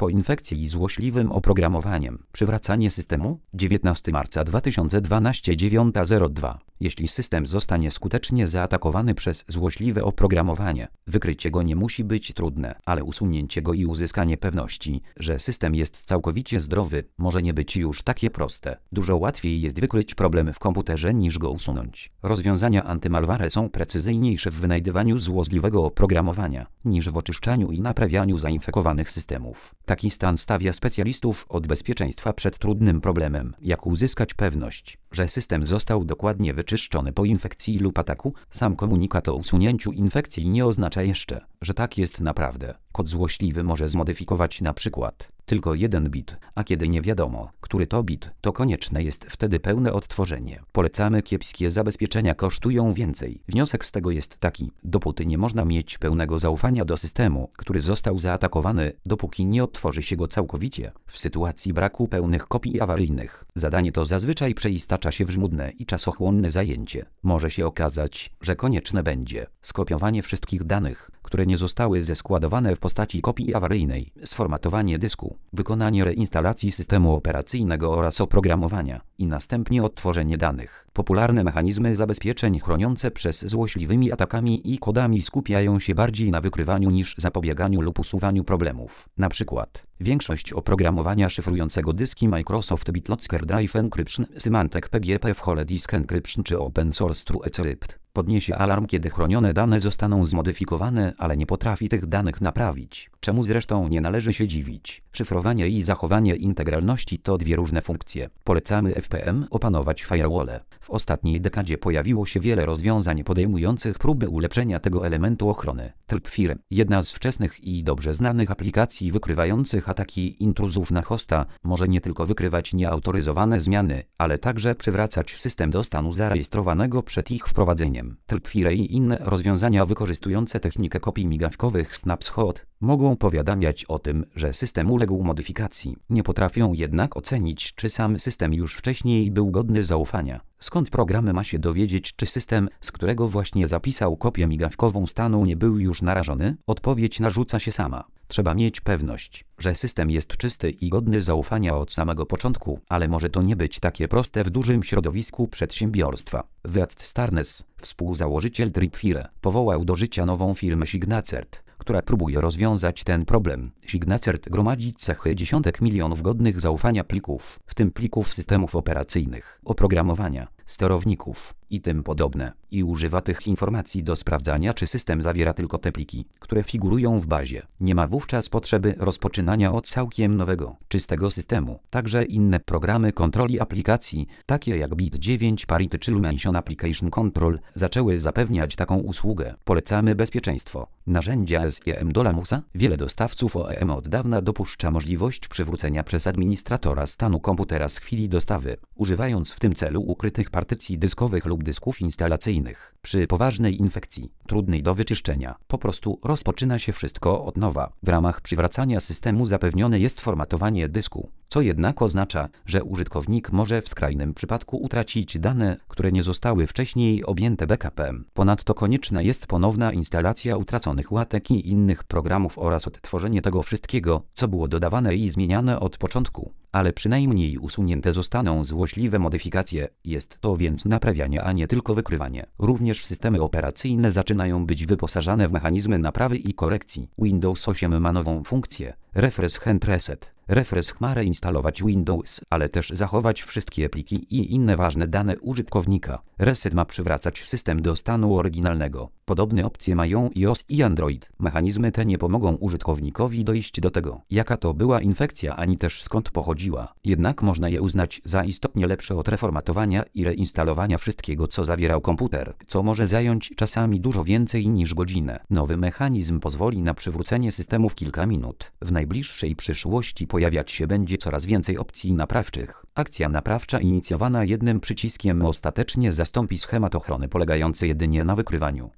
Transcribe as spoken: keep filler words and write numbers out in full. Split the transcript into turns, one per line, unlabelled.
po infekcji i złośliwym oprogramowaniem. Przywracanie systemu? dziewiętnastego marca dwa tysiące dwunastego dziewiąta zero dwa. Jeśli system zostanie skutecznie zaatakowany przez złośliwe oprogramowanie, wykrycie go nie musi być trudne, ale usunięcie go i uzyskanie pewności, że system jest całkowicie zdrowy, może nie być już takie proste. Dużo łatwiej jest wykryć problem w komputerze niż go usunąć. Rozwiązania antymalware są precyzyjniejsze w wynajdywaniu złośliwego oprogramowania, niż w oczyszczaniu i naprawianiu zainfekowanych systemów. Taki stan stawia specjalistów od bezpieczeństwa przed trudnym problemem, jak uzyskać pewność, że system został dokładnie wyczyszczony po infekcji lub ataku. Sam komunikat o usunięciu infekcji nie oznacza jeszcze, że tak jest naprawdę. Kod złośliwy może zmodyfikować na przykład tylko jeden bit, a kiedy nie wiadomo, który to bit, to konieczne jest wtedy pełne odtworzenie. Polecamy kiepskie zabezpieczenia kosztują więcej. Wniosek z tego jest taki: dopóty nie można mieć pełnego zaufania do systemu, który został zaatakowany, dopóki nie odtworzy się go całkowicie. W sytuacji braku pełnych kopii awaryjnych, zadanie to zazwyczaj przeistacza się w żmudne i czasochłonne zajęcie. Może się okazać, że konieczne będzie skopiowanie wszystkich danych, które nie zostały zeskładowane w postaci kopii awaryjnej, sformatowanie dysku, wykonanie reinstalacji systemu operacyjnego oraz oprogramowania i następnie odtworzenie danych. Popularne mechanizmy zabezpieczeń chroniące przed złośliwymi atakami i kodami skupiają się bardziej na wykrywaniu niż zapobieganiu lub usuwaniu problemów. Na przykład większość oprogramowania szyfrującego dyski Microsoft BitLocker Drive Encryption, Symantec P G P Whole Disk Encryption czy Open Source TrueCrypt podniesie alarm, kiedy chronione dane zostaną zmodyfikowane, ale nie potrafi tych danych naprawić. Czemu zresztą nie należy się dziwić. Szyfrowanie i zachowanie integralności to dwie różne funkcje. Polecamy F P M opanować firewall. W ostatniej dekadzie pojawiło się wiele rozwiązań podejmujących próby ulepszenia tego elementu ochrony. Tripwire, jedna z wczesnych i dobrze znanych aplikacji wykrywających ataki intruzów na hosta, może nie tylko wykrywać nieautoryzowane zmiany, ale także przywracać system do stanu zarejestrowanego przed ich wprowadzeniem. Tripwire i inne rozwiązania wykorzystujące technikę kopii migawkowych Snapshot mogą powiadamiać o tym, że system uległ modyfikacji. Nie potrafią jednak ocenić, czy sam system już wcześniej był godny zaufania. Skąd program ma się dowiedzieć, czy system, z którego właśnie zapisał kopię migawkową stanu, nie był już narażony? Odpowiedź narzuca się sama. Trzeba mieć pewność, że system jest czysty i godny zaufania od samego początku, ale może to nie być takie proste w dużym środowisku przedsiębiorstwa. Wyatt Starnes, współzałożyciel Tripwire, powołał do życia nową firmę Signacert, która próbuje rozwiązać ten problem. Signacert gromadzi cechy dziesiątek milionów godnych zaufania plików, w tym plików systemów operacyjnych, oprogramowania, sterowników i tym podobne, i używa tych informacji do sprawdzania, czy system zawiera tylko te pliki, które figurują w bazie. Nie ma wówczas potrzeby rozpoczynania od całkiem nowego, czystego systemu. Także inne programy kontroli aplikacji, takie jak Bit dziewięć Parity czy Lumension Application Control, zaczęły zapewniać taką usługę. Polecamy bezpieczeństwo. Narzędzia S E M do Lamusa. Wiele dostawców O E M od dawna dopuszcza możliwość przywrócenia przez administratora stanu komputera z chwili dostawy, używając w tym celu ukrytych partycji dyskowych lub dysków instalacyjnych. Przy poważnej infekcji, trudnej do wyczyszczenia, po prostu rozpoczyna się wszystko od nowa. W ramach przywracania systemu zapewnione jest formatowanie dysku, co jednak oznacza, że użytkownik może w skrajnym przypadku utracić dane, które nie zostały wcześniej objęte backupem. Ponadto konieczna jest ponowna instalacja utraconych łatek i innych programów oraz odtworzenie tego wszystkiego, co było dodawane i zmieniane od początku. Ale przynajmniej usunięte zostaną złośliwe modyfikacje. Jest to więc naprawianie, a nie tylko wykrywanie. Również systemy operacyjne zaczynają być wyposażane w mechanizmy naprawy i korekcji. Windows osiem ma nową funkcję Refresh Hand Reset. Refresh ma reinstalować Windows, ale też zachować wszystkie pliki i inne ważne dane użytkownika. Reset ma przywracać system do stanu oryginalnego. Podobne opcje mają iOS i Android. Mechanizmy te nie pomogą użytkownikowi dojść do tego, jaka to była infekcja, ani też skąd pochodziła. Jednak można je uznać za istotnie lepsze od reformatowania i reinstalowania wszystkiego, co zawierał komputer, co może zająć czasami dużo więcej niż godzinę. Nowy mechanizm pozwoli na przywrócenie systemu w kilka minut. W najbliższej przyszłości pojawiać się będzie coraz więcej opcji naprawczych. Akcja naprawcza inicjowana jednym przyciskiem ostatecznie zastąpi schemat ochrony polegający jedynie na wykrywaniu.